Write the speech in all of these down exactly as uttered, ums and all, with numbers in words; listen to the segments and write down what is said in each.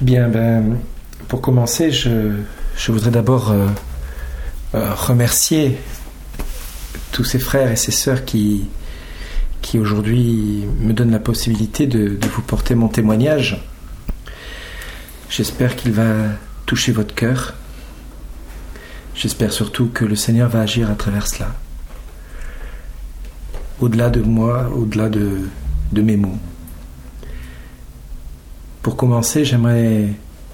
Bien, ben, pour commencer, je, je voudrais d'abord euh, euh, remercier tous ces frères et ces sœurs qui, qui aujourd'hui me donnent la possibilité de, de vous porter mon témoignage. J'espère qu'il va toucher votre cœur. J'espère surtout que le Seigneur va agir à travers cela. Au-delà de moi, au-delà de, de mes mots. Pour commencer, j'aimerais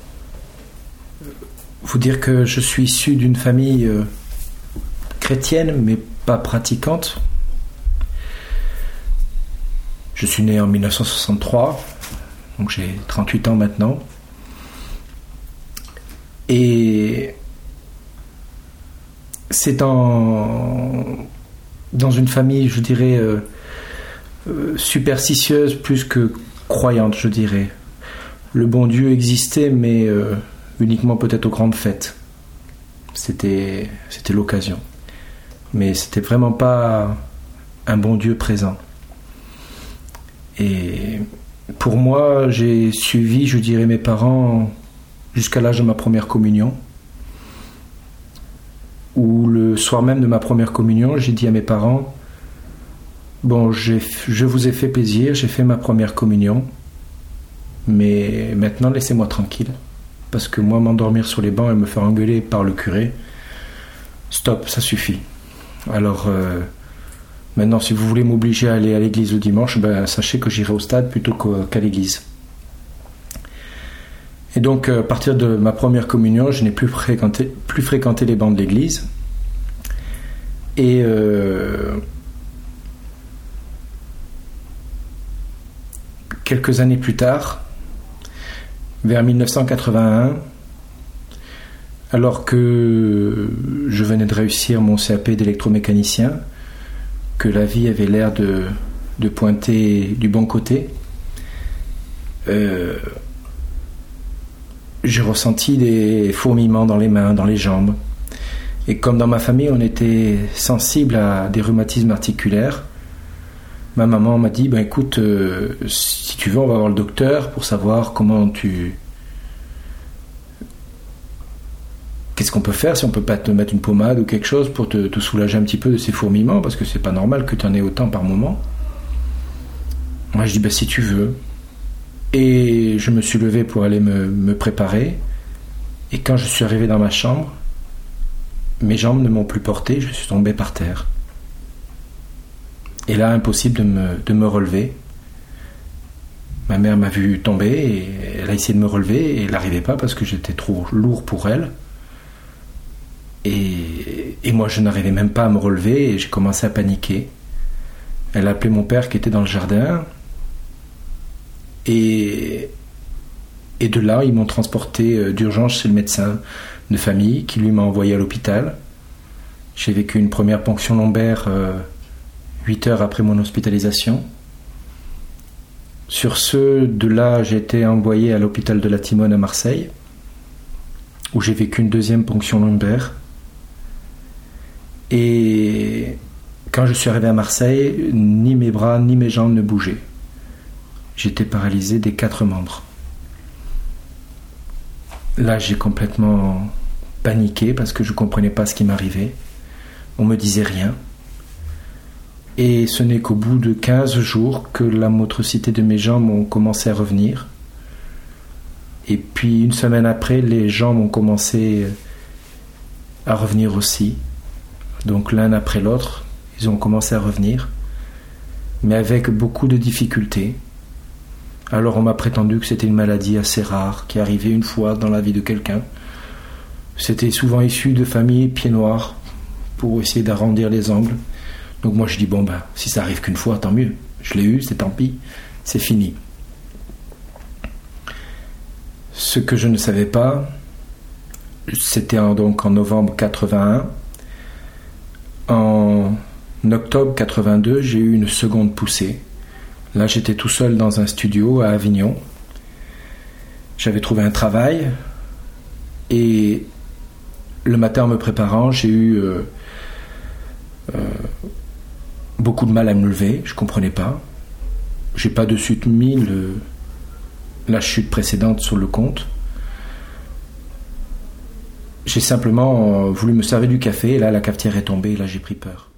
vous dire que je suis issu d'une famille euh, chrétienne, mais pas pratiquante. Je suis né en dix-neuf cent soixante-trois, donc j'ai trente-huit ans maintenant. Et c'est en, dans une famille, je dirais, euh, euh, superstitieuse plus que croyante, je dirais. Le bon Dieu existait, mais euh, uniquement peut-être aux grandes fêtes. C'était, c'était l'occasion. Mais c'était vraiment pas un bon Dieu présent. Et pour moi, j'ai suivi, je dirais, mes parents jusqu'à l'âge de ma première communion. Où le soir même de ma première communion, j'ai dit à mes parents, bon, j'ai, je vous ai fait plaisir, j'ai fait ma première communion. Mais maintenant, laissez-moi tranquille. Parce que moi, m'endormir sur les bancs et me faire engueuler par le curé, stop, ça suffit. Alors, euh, maintenant, si vous voulez m'obliger à aller à l'église le dimanche, ben, sachez que j'irai au stade plutôt qu'à l'église. Et donc, à partir de ma première communion, je n'ai plus fréquenté, plus fréquenté les bancs de l'église. Et... Euh, quelques années plus tard, vers dix-neuf cent quatre-vingt-un, alors que je venais de réussir mon C A P d'électromécanicien, que la vie avait l'air de, de pointer du bon côté, euh, j'ai ressenti des fourmillements dans les mains, dans les jambes. Et comme dans ma famille, on était sensible à des rhumatismes articulaires, ma maman m'a dit, ben écoute, euh, si tu veux, on va voir le docteur pour savoir comment tu... Qu'est-ce qu'on peut faire, si on peut pas te mettre une pommade ou quelque chose pour te, te soulager un petit peu de ces fourmillements, parce que c'est pas normal que tu en aies autant par moment. Moi, je dis, ben si tu veux. Et je me suis levé pour aller me, me préparer. Et quand je suis arrivé dans ma chambre, mes jambes ne m'ont plus porté, je suis tombé par terre. Et là, impossible de me, de me relever. Ma mère m'a vu tomber et elle a essayé de me relever et elle n'arrivait pas parce que j'étais trop lourd pour elle. Et, et moi, je n'arrivais même pas à me relever et j'ai commencé à paniquer. Elle a appelé mon père qui était dans le jardin. Et, et de là, ils m'ont transporté d'urgence chez le médecin de famille qui lui m'a envoyé à l'hôpital. J'ai vécu une première ponction lombaire... Euh, huit heures après mon hospitalisation. Sur ce, de là, j'ai été envoyé à l'hôpital de la Timone à Marseille, où j'ai vécu une deuxième ponction lombaire. Et quand je suis arrivé à Marseille, ni mes bras ni mes jambes ne bougeaient. J'étais paralysé des quatre membres. Là, j'ai complètement paniqué parce que je ne comprenais pas ce qui m'arrivait. On ne me disait rien. Et ce n'est qu'au bout de quinze jours que la motricité de mes jambes ont commencé à revenir. Et puis une semaine après, les jambes ont commencé à revenir aussi. Donc l'un après l'autre, ils ont commencé à revenir. Mais avec beaucoup de difficultés. Alors on m'a prétendu que c'était une maladie assez rare, qui arrivait une fois dans la vie de quelqu'un. C'était souvent issu de familles pieds noirs, pour essayer d'arrondir les angles. Donc moi je dis, bon ben, si ça arrive qu'une fois, tant mieux. Je l'ai eu, c'est tant pis, c'est fini. Ce que je ne savais pas, c'était en, donc en novembre quatre-vingt-un. En octobre quatre-vingt-deux, j'ai eu une seconde poussée. Là, j'étais tout seul dans un studio à Avignon. J'avais trouvé un travail et le matin en me préparant, j'ai eu... Euh, euh, beaucoup de mal à me lever, je comprenais pas. J'ai pas de suite mis le, la chute précédente sur le compte. j'ai simplement voulu me servir du café, et là la cafetière est tombée, et là j'ai pris peur.